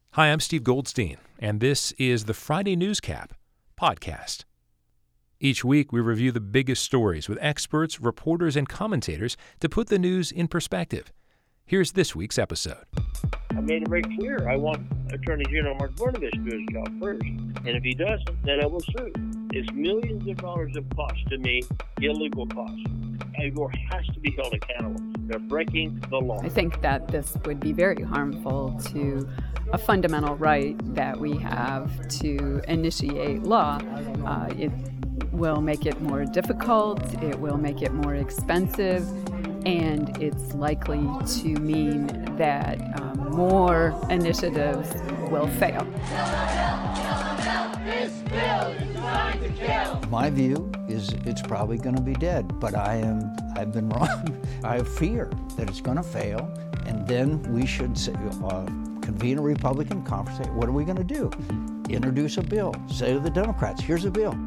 Hi, I'm Steve Goldstein, and this is the Friday Newscap podcast. Each week, we review the biggest stories with experts, reporters, and commentators to put the news in perspective. Here's this week's episode. I made it very clear. I want Attorney General Mark Brnovich to do his job first. And if he doesn't, then I will sue. It's millions of dollars of cost to me, illegal costs. Al Gore has to be held accountable. They're breaking the law. I think that this would be very harmful to a fundamental right that we have to initiate law. It will make it more difficult, it will make it more expensive, and it's likely to mean that more initiatives will fail. My view is it's probably going to be dead, but I've been wrong. I fear that it's going to fail, and then we should convene a Republican conference. Say, what are we going to do? Introduce a bill. Say to the Democrats, here's a bill.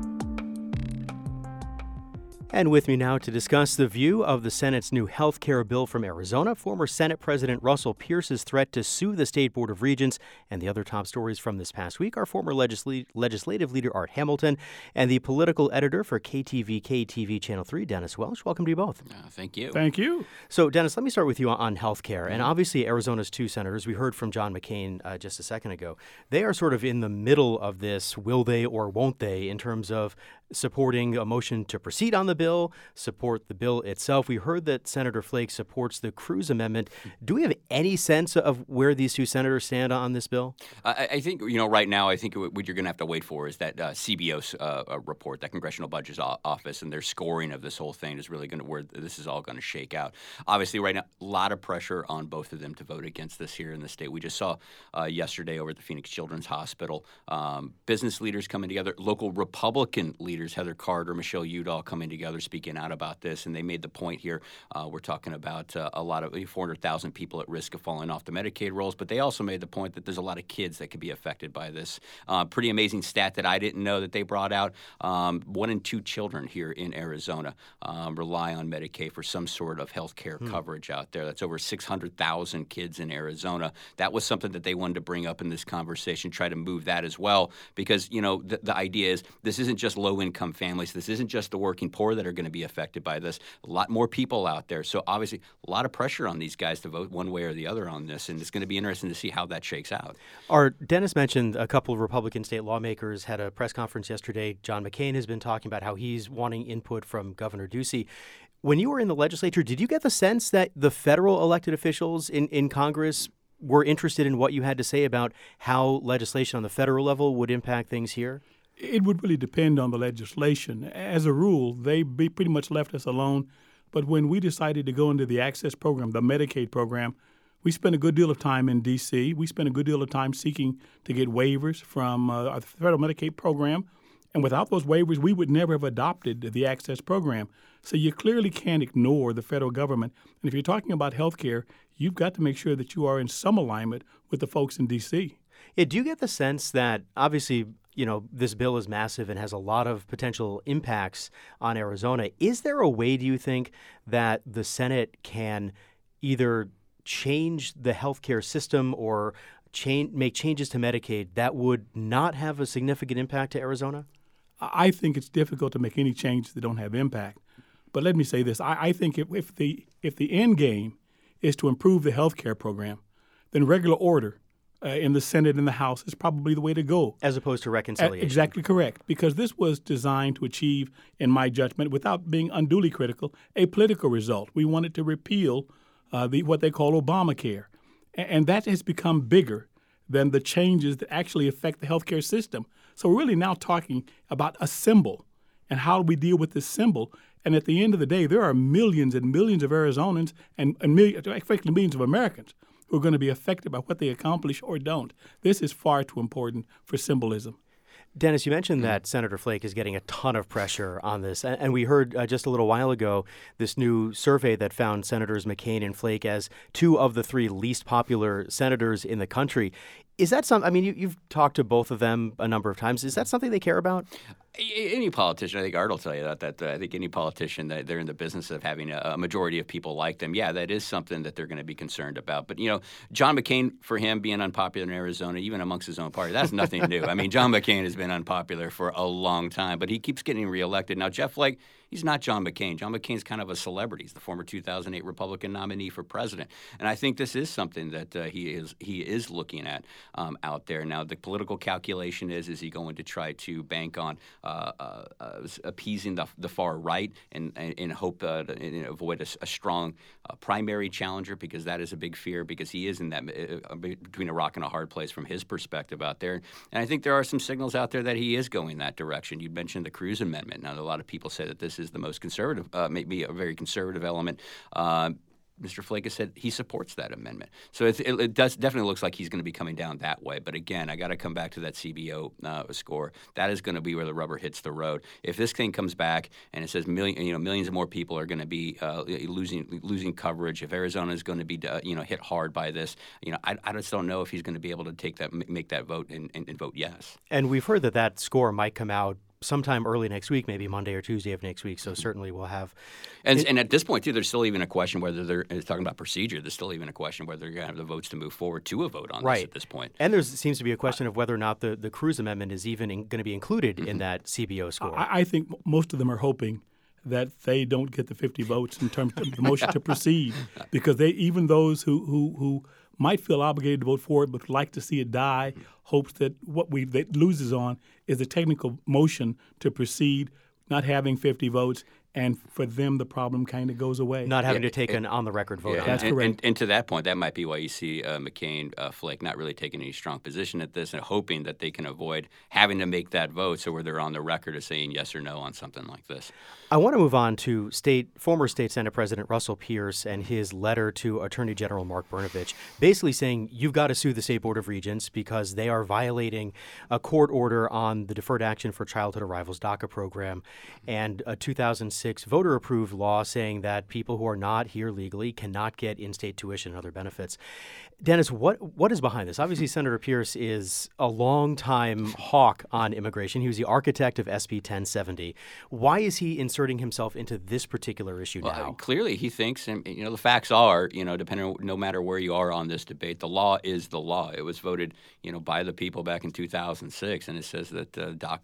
And with me now to discuss the view of the Senate's new health care bill from Arizona, former Senate President Russell Pierce's threat to sue the State Board of Regents, and the other top stories from this past week, our former legislative leader Art Hamilton and the political editor for KTVK-TV Channel 3, Dennis Welch. Welcome to you both. Thank you. Thank you. So, Dennis, let me start with you on health care. And obviously, Arizona's two senators, we heard from John McCain just a second ago, they are sort of in the middle of this, will they or won't they, in terms of supporting a motion to proceed on the bill, support the bill itself. We heard that Senator Flake supports the Cruz amendment. Do we have any sense of where these two senators stand on this bill? I think, right now, I think what you're going to have to wait for is that CBO's report, that Congressional Budget Office, and their scoring of this whole thing is really going to where this is all going to shake out. Obviously, right now, a lot of pressure on both of them to vote against this here in the state. We just saw yesterday over at the Phoenix Children's Hospital, business leaders coming together, local Republican leaders, Heather Carter, Michelle Udall coming together, speaking out about this, and they made the point here. We're talking about a lot of 400,000 people at risk of falling off the Medicaid rolls, but they also made the point that there's a lot of kids that could be affected by this. Pretty amazing stat that I didn't know that they brought out. 1 in 2 children here in Arizona rely on Medicaid for some sort of health care coverage out there. That's over 600,000 kids in Arizona. That was something that they wanted to bring up in this conversation, try to move that as well, because, the idea is this isn't just low-income families. This isn't just the working poor that are going to be affected by this. A lot more people out there. So obviously a lot of pressure on these guys to vote one way or the other on this, and it's going to be interesting to see how that shakes out. Dennis mentioned a couple of Republican state lawmakers had a press conference yesterday. John McCain has been talking about how he's wanting input from Governor Ducey. When you were in the legislature, did you get the sense that the federal elected officials in Congress were interested in what you had to say about how legislation on the federal level would impact things here? It would really depend on the legislation. As a rule, they pretty much left us alone. But when we decided to go into the access program, the Medicaid program, we spent a good deal of time in D.C. We spent a good deal of time seeking to get waivers from the federal Medicaid program. And without those waivers, we would never have adopted the access program. So you clearly can't ignore the federal government. And if you're talking about health care, you've got to make sure that you are in some alignment with the folks in D.C. Yeah, do you get the sense that obviously this bill is massive and has a lot of potential impacts on Arizona? Is there a way, do you think, that the Senate can either change the healthcare system or make changes to Medicaid that would not have a significant impact to Arizona? I think it's difficult to make any changes that don't have impact. But let me say this. I think if the end game is to improve the healthcare program, then regular order in the Senate and the House is probably the way to go. As opposed to reconciliation. Exactly correct, because this was designed to achieve, in my judgment, without being unduly critical, a political result. We wanted to repeal what they call Obamacare, and that has become bigger than the changes that actually affect the healthcare system. So we're really now talking about a symbol and how do we deal with this symbol. And at the end of the day, there are millions and millions of Arizonans and effectively millions of Americans who are going to be affected by what they accomplish or don't. This is far too important for symbolism. Dennis, you mentioned that Senator Flake is getting a ton of pressure on this. And we heard just a little while ago this new survey that found Senators McCain and Flake as 2 of the 3 least popular senators in the country. Is that something? I mean, you've talked to both of them a number of times. Is that something they care about? Any politician, I think Art will tell you that I think any politician that they're in the business of having a majority of people like them, yeah, that is something that they're going to be concerned about. But, John McCain, for him being unpopular in Arizona, even amongst his own party, that's nothing new. I mean, John McCain has been unpopular for a long time, but he keeps getting reelected. Now, Jeff Flake, he's not John McCain. John McCain's kind of a celebrity. He's the former 2008 Republican nominee for president. And I think this is something that he is looking at out there. Now, the political calculation is he going to try to bank on appeasing the far right and hope to avoid a strong primary challenger, because that is a big fear, because he is in that between a rock and a hard place from his perspective out there. And I think there are some signals out there that he is going that direction. You mentioned the Cruz Amendment. Now, a lot of people say that this is the most conservative, maybe a very conservative element. Mr. Flake has said he supports that amendment. So it does definitely looks like he's going to be coming down that way. But again, I got to come back to that CBO score. That is going to be where the rubber hits the road. If this thing comes back and it says millions of more people are going to be losing coverage, if Arizona is going to be hit hard by this, I just don't know if he's going to be able to make that vote and vote yes. And we've heard that score might come out sometime early next week, maybe Monday or Tuesday of next week. So certainly we'll have. And at this point, too, there's still even a question whether they're talking about procedure. There's still even a question whether they're going to have the votes to move forward to a vote on this at this point. And there seems to be a question of whether or not the Cruz Amendment is even going to be included in that CBO score. I think most of them are hoping that they don't get the 50 votes in terms of the motion to proceed, because even those who might feel obligated to vote for it but like to see it die, hopes that that loses on is a technical motion to proceed, not having 50 votes, and for them the problem kind of goes away. Not having to take an on-the-record vote on it. That's correct. And to that point, that might be why you see McCain, Flake not really taking any strong position at this and hoping that they can avoid having to make that vote so where they're on the record of saying yes or no on something like this. I want to move on to former State Senate President Russell Pierce and his letter to Attorney General Mark Brnovich, basically saying you've got to sue the State Board of Regents because they are violating a court order on the Deferred Action for Childhood Arrivals DACA program and a 2006 voter-approved law saying that people who are not here legally cannot get in-state tuition and other benefits. Dennis, what is behind this? Obviously, Senator Pierce is a longtime hawk on immigration. He was the architect of SB 1070. Why is he inserting himself into this particular issue now? Clearly, he thinks, and the facts are, depending on no matter where you are on this debate, the law is the law. It was voted, by the people back in 2006, and it says that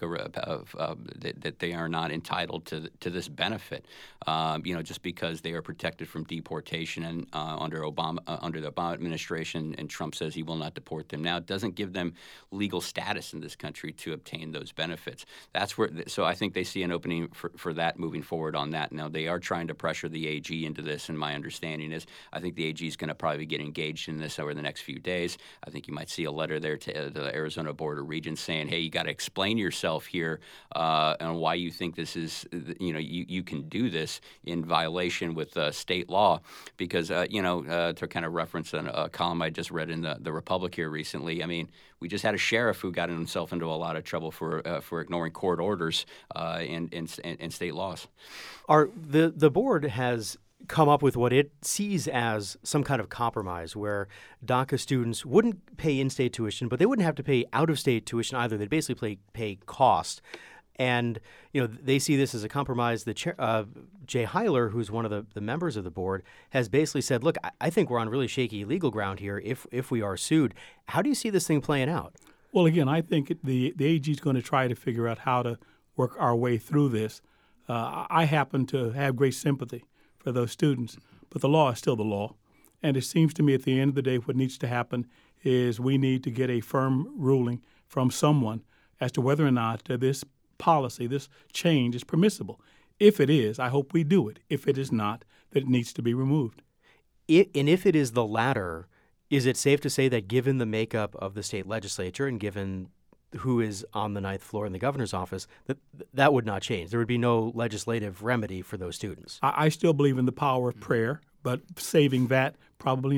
DACA that they are not entitled to this benefit, just because they are protected from deportation and under the Obama administration. And Trump says he will not deport them. Now, it doesn't give them legal status in this country to obtain those benefits. That's where. So I think they see an opening for that moving forward on that. Now, they are trying to pressure the AG into this, and my understanding is I think the AG is going to probably get engaged in this over the next few days. I think you might see a letter there to the Arizona Board of Regents saying, hey, you got to explain yourself here and why you think this is, you can do this in violation with state law, because, to kind of reference a column I just read in the Republic here recently. I mean, we just had a sheriff who got himself into a lot of trouble for ignoring court orders and state laws. The board has come up with what it sees as some kind of compromise where DACA students wouldn't pay in-state tuition, but they wouldn't have to pay out-of-state tuition either. They'd basically pay cost. And, they see this as a compromise. Jay Heiler, who's one of the members of the board, has basically said, look, I think we're on really shaky legal ground here if we are sued. How do you see this thing playing out? Well, again, I think the AG is going to try to figure out how to work our way through this. I happen to have great sympathy for those students, but the law is still the law. And it seems to me at the end of the day what needs to happen is we need to get a firm ruling from someone as to whether or not this policy, this change is permissible. If it is, I hope we do it. If it is not, then it needs to be removed. And if it is the latter, is it safe to say that given the makeup of the state legislature and given who is on the ninth floor in the governor's office, that would not change? There would be no legislative remedy for those students. I still believe in the power of prayer, but saving that, probably not.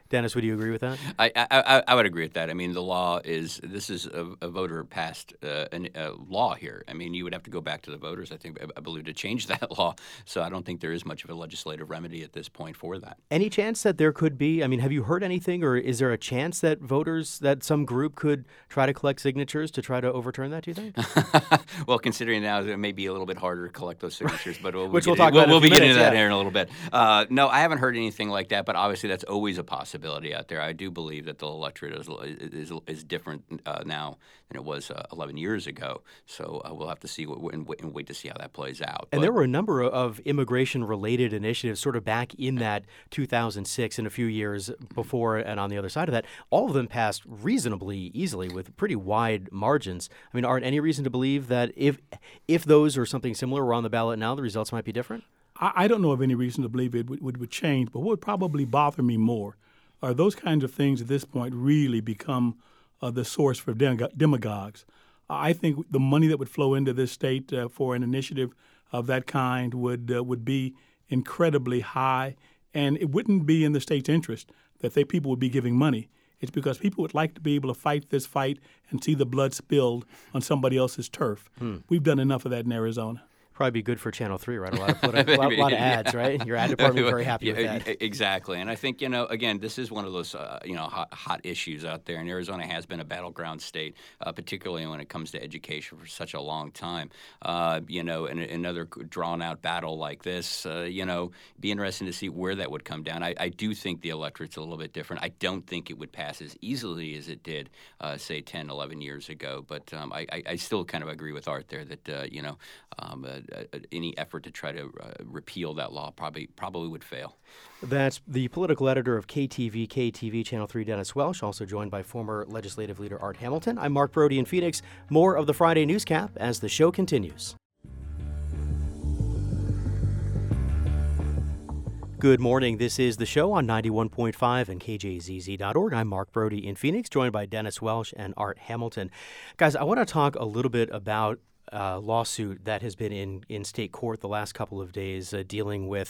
Dennis, would you agree with that? I would agree with that. I mean, the law is this is a voter passed law here. I mean, you would have to go back to the voters, I believe, to change that law. So I don't think there is much of a legislative remedy at this point for that. Any chance that there could be? I mean, have you heard anything, or is there a chance that that some group could try to collect signatures to try to overturn that? Do you think? Well, considering now it may be a little bit harder to collect those signatures, but we'll be getting into that here in a little bit. No, I haven't heard anything like that, but obviously that's always a possibility out there. I do believe that the electorate is different now than it was 11 years ago. So we'll have to see and wait to see how that plays out. And there were a number of immigration-related initiatives sort of back in that 2006 and a few years before, and on the other side of that, all of them passed reasonably easily with pretty wide margins. I mean, aren't any reason to believe that if those or something similar were on the ballot now, the results might be different? I don't know of any reason to believe it would change, but what would probably bother me more are those kinds of things at this point really become the source for demagogues. I think the money that would flow into this state for an initiative of that kind would be incredibly high, and it wouldn't be in the state's interest that people would be giving money. It's because people would like to be able to fight this fight and see the blood spilled on somebody else's turf. We've done enough of that in Arizona. Probably be good for Channel 3, right? A lot of ads, right? Your ad department very happy with that. Exactly. And I think, again, this is one of those, hot issues out there. And Arizona has been a battleground state, particularly when it comes to education for such a long time. In another drawn-out battle like this, be interesting to see where that would come down. I do think the electorate's a little bit different. I don't think it would pass as easily as it did, say, 10, 11 years ago. But I still kind of agree with Art there that, any effort to try to repeal that law probably would fail. That's the political editor of KTV Channel 3, Dennis Welsh, also joined by former legislative leader Art Hamilton. I'm Mark Brody in Phoenix. More of the Friday Newscap as the show continues. Good morning. This is the show on 91.5 and KJZZ.org. I'm Mark Brody in Phoenix, joined by Dennis Welsh and Art Hamilton. Guys, I want to talk a little bit about lawsuit that has been in state court the last couple of days dealing with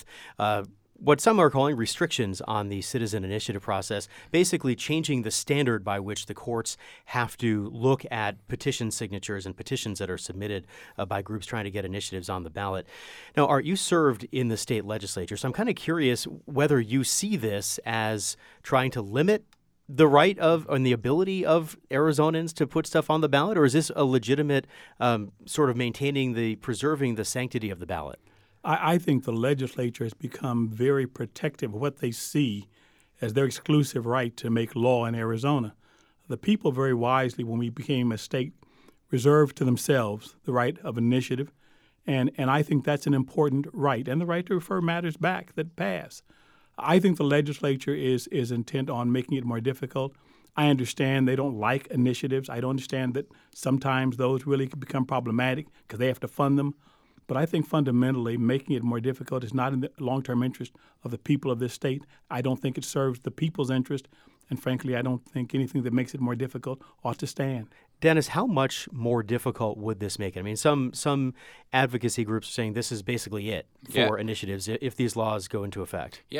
what some are calling restrictions on the citizen initiative process, basically changing the standard by which the courts have to look at petition signatures and petitions that are submitted by groups trying to get initiatives on the ballot. Now, Art, you served in the state legislature, so I'm kind of curious whether you see this as trying to limit the right of and the ability of Arizonans to put stuff on the ballot, or is this a legitimate sort of preserving the sanctity of the ballot? I think the legislature has become very protective of what they see as their exclusive right to make law in Arizona. The people very wisely, when we became a state, reserved to themselves the right of initiative, and I think that's an important right, and the right to refer matters back that pass. I think the legislature is intent on making it more difficult. I understand they don't like initiatives. I don't understand that sometimes those really can become problematic because they have to fund them. But I think fundamentally making it more difficult is not in the long-term interest of the people of this state. I don't think it serves the people's interest. And frankly, I don't think anything that makes it more difficult ought to stand. Dennis, how much more difficult would this make it? I mean, some advocacy groups are saying this is basically it for initiatives if these laws go into effect. Yeah,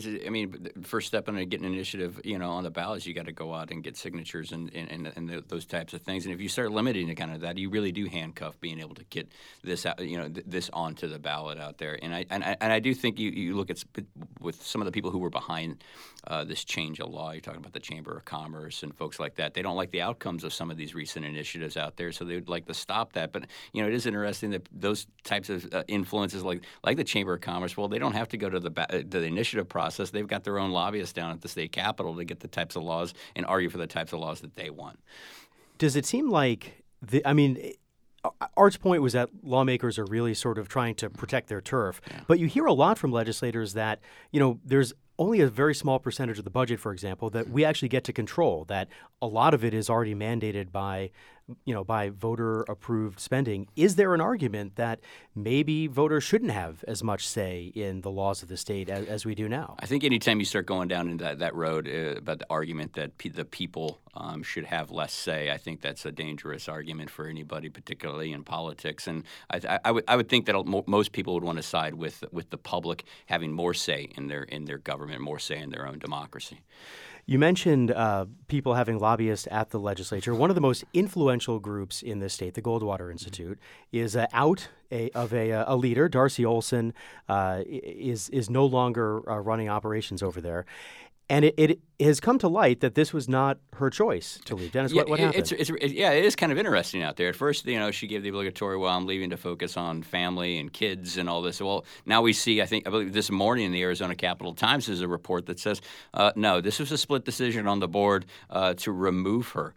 the first step in getting an initiative, on the ballot is you got to go out and get signatures and those types of things. And if you start limiting it kind of that, you really do handcuff being able to get this out, this onto the ballot out there. And I do think you look at with some of the people who were behind this change of law. You're talking about the Chamber of Commerce and folks like that. They don't like the outcomes of some of these recent initiatives out there, so they would like to stop that. But it is interesting that those types of influences, like the Chamber of Commerce, well, they don't have to go to the initiative process. They've got their own lobbyists down at the state capitol to get the types of laws and argue for the types of laws that they want. Does it seem like Art's point was that lawmakers are really sort of trying to protect their turf, but you hear a lot from legislators that there's only a very small percentage of the budget, for example, that we actually get to control, that a lot of it is already mandated by by voter-approved spending. Is there an argument that maybe voters shouldn't have as much say in the laws of the state as we do now? I think anytime you start going down into that road about the argument that the people should have less say, I think that's a dangerous argument for anybody, particularly in politics. And I would think that most people would want to side with the public having more say in their government, more say in their own democracy. You mentioned people having lobbyists at the legislature. One of the most influential groups in this state, the Goldwater Institute, is out of a leader. Darcy Olsen is no longer running operations over there. And it has come to light that this was not her choice to leave. Dennis, what happened? It is kind of interesting out there. At first, she gave the obligatory, well, I'm leaving to focus on family and kids and all this. Well, now we see, I believe this morning in the Arizona Capital Times is a report that says, no, this was a split decision on the board to remove her.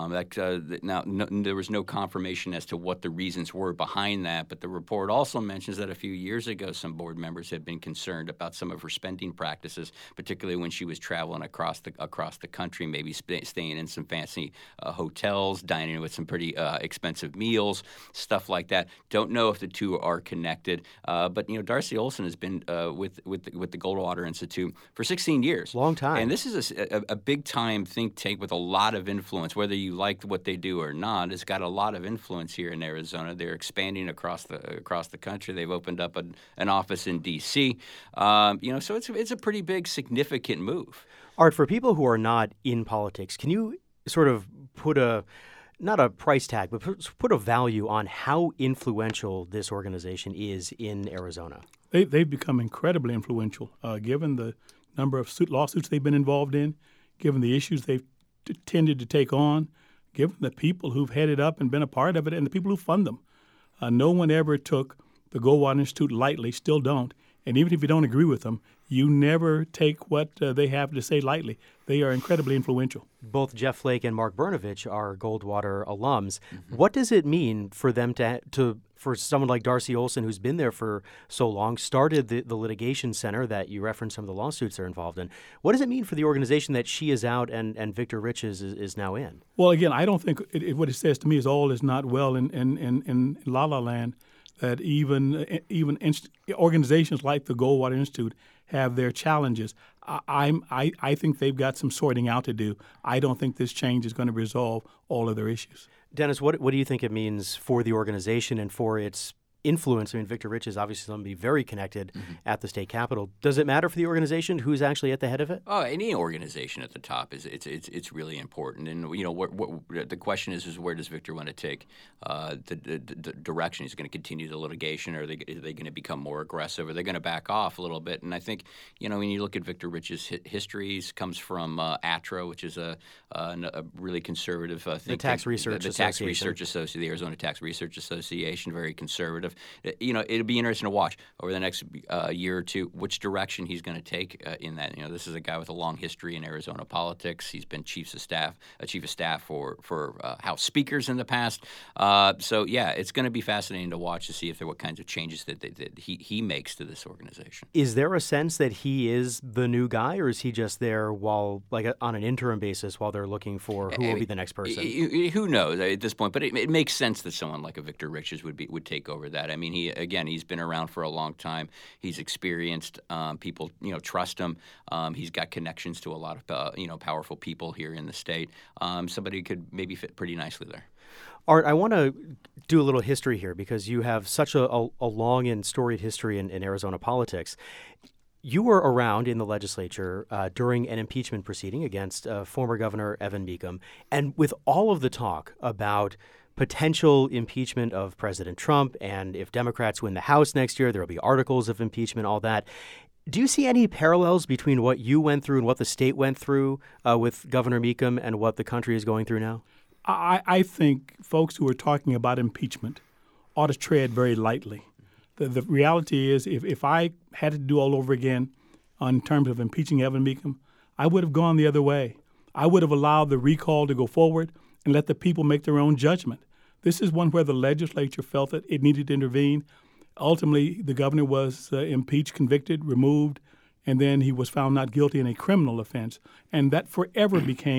There was no confirmation as to what the reasons were behind that, but the report also mentions that a few years ago, some board members had been concerned about some of her spending practices, particularly when she was traveling across the country, maybe staying in some fancy hotels, dining with some pretty expensive meals, stuff like that. Don't know if the two are connected, but Darcy Olsen has been with the Goldwater Institute for 16 years, long time, and this is a big time think tank with a lot of influence. Whether you like what they do or not, it's got a lot of influence here in Arizona. They're expanding across the country. They've opened up an office in D.C. So it's a pretty big, significant move. Art, for people who are not in politics, can you sort of put not a price tag, but put a value on how influential this organization is in Arizona? They've become incredibly influential, given the number of lawsuits they've been involved in, given the issues they've tended to take on, given the people who've headed up and been a part of it, and the people who fund them. No one ever took the Goldwater Institute lightly, still don't. And even if you don't agree with them, you never take what they have to say lightly. They are incredibly influential. Both Jeff Flake and Mark Brnovich are Goldwater alums. Mm-hmm. What does it mean for them for someone like Darcy Olsen, who's been there for so long, started the litigation center that you referenced some of the lawsuits they're involved in? What does it mean for the organization that she is out and Victor Riches is now in? Well, again, I don't think what it says to me is all is not well in La La Land. That even organizations like the Goldwater Institute have their challenges. I think they've got some sorting out to do. I don't think this change is going to resolve all of their issues. Dennis, what do you think it means for the organization and for its influence? I mean, Victor Rich is obviously going to be very connected at the state capitol. Does it matter for the organization who's actually at the head of it? Oh, any organization at the top it's really important. And what the question is where does Victor want to take the direction? He's going to continue the litigation, or are they going to become more aggressive? Are they going to back off a little bit? And I think when you look at Victor Rich's history, he comes from ATRA, which is a really conservative think the Tax Research Association, the Arizona Tax Research Association, very conservative. It'll be interesting to watch over the next year or two which direction he's going to take in that. This is a guy with a long history in Arizona politics. He's been chief of staff for House speakers in the past. It's going to be fascinating to watch to see if there are what kinds of changes that he makes to this organization. Is there a sense that he is the new guy, or is he just there while, on an interim basis, while they're looking for who will be the next person? Who knows at this point? But it makes sense that someone like a Victor Riches would take over that. I mean, he's been around for a long time. He's experienced. People, trust him. He's got connections to a lot of, powerful people here in the state. Somebody could maybe fit pretty nicely there. Art, I want to do a little history here because you have such a long and storied history in Arizona politics. You were around in the legislature during an impeachment proceeding against former Governor Evan Mecham, and with all of the talk about potential impeachment of President Trump, and if Democrats win the House next year, there will be articles of impeachment, all that. Do you see any parallels between what you went through and what the state went through with Governor Mecham and what the country is going through now? I think folks who are talking about impeachment ought to tread very lightly. The reality is if I had to do all over again in terms of impeaching Evan Mecham, I would have gone the other way. I would have allowed the recall to go forward and let the people make their own judgment. This is one where the legislature felt that it needed to intervene. Ultimately, the governor was impeached, convicted, removed, and then he was found not guilty in a criminal offense. And that forever became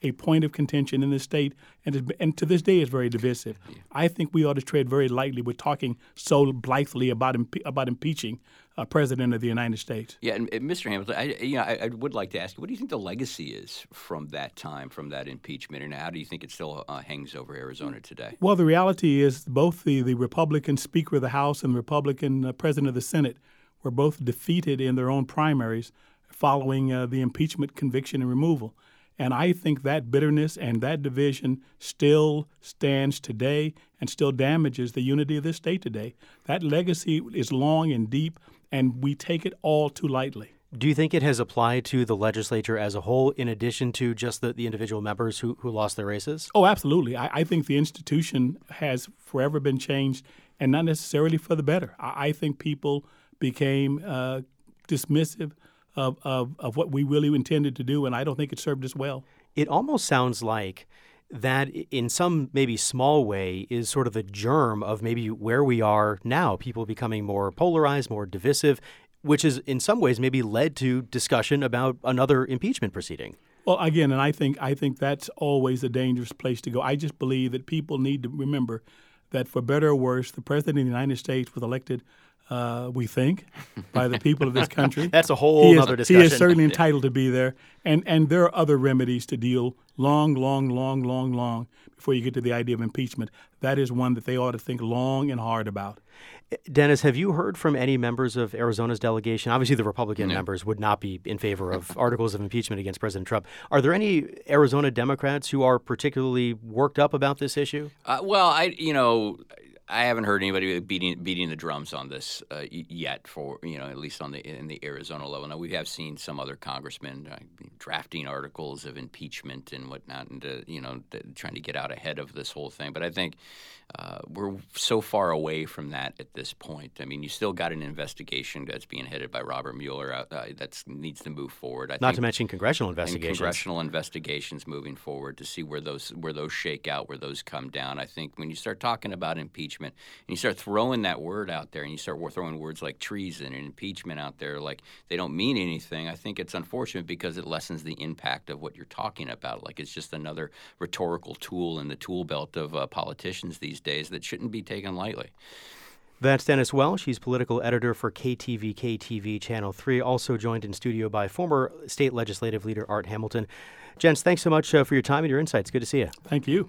a point of contention in the state, and to this day is very divisive. I think we ought to tread very lightly with talking so blithely about impeaching a president of the United States. Yeah, and Mr. Hamilton, I would like to ask you, what do you think the legacy is from that time, from that impeachment, and how do you think it still hangs over Arizona today? Well, the reality is both the Republican Speaker of the House and the Republican President of the Senate were both defeated in their own primaries following the impeachment, conviction, and removal. And I think that bitterness and that division still stands today and still damages the unity of this state today. That legacy is long and deep, and we take it all too lightly. Do you think it has applied to the legislature as a whole, in addition to just the individual members who lost their races? Oh, absolutely. I think the institution has forever been changed, and not necessarily for the better. I think people became dismissive of what we really intended to do, and I don't think it served us well. It almost sounds like that in some maybe small way is sort of the germ of maybe where we are now, people becoming more polarized, more divisive, which is in some ways maybe led to discussion about another impeachment proceeding. Well, again, and I think that's always a dangerous place to go. I just believe that people need to remember that for better or worse, the President of the United States was elected, we think, by the people of this country. That's a whole other discussion. He is certainly entitled to be there. And there are other remedies to deal long before you get to the idea of impeachment. That is one that they ought to think long and hard about. Dennis, have you heard from any members of Arizona's delegation? Obviously, the Republican members would not be in favor of articles of impeachment against President Trump. Are there any Arizona Democrats who are particularly worked up about this issue? I haven't heard anybody beating the drums on this yet, for at least in the Arizona level. Now we have seen some other congressmen drafting articles of impeachment and whatnot, and trying to get out ahead of this whole thing. But I think we're so far away from that at this point. I mean, you still got an investigation that's being headed by Robert Mueller that needs to move forward. Not to mention congressional investigations. And congressional investigations moving forward to see where those shake out, where those come down. I think when you start talking about impeachment, and you start throwing that word out there, and you start throwing words like treason and impeachment out there like they don't mean anything, I think it's unfortunate because it lessens the impact of what you're talking about. Like it's just another rhetorical tool in the tool belt of politicians these days that shouldn't be taken lightly. That's Dennis Welsh. He's political editor for KTVK-TV Channel 3, also joined in studio by former state legislative leader Art Hamilton. Gents, thanks so much for your time and your insights. Good to see you. Thank you.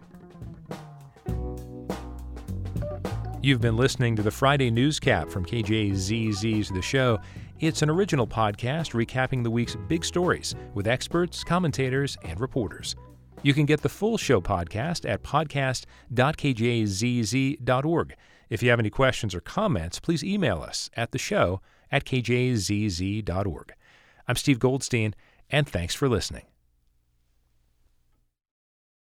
You've been listening to the Friday Newscap from KJZZ's The Show. It's an original podcast recapping the week's big stories with experts, commentators, and reporters. You can get the full show podcast at podcast.kjzz.org. If you have any questions or comments, please email us at theshow@kjzz.org. I'm Steve Goldstein, and thanks for listening.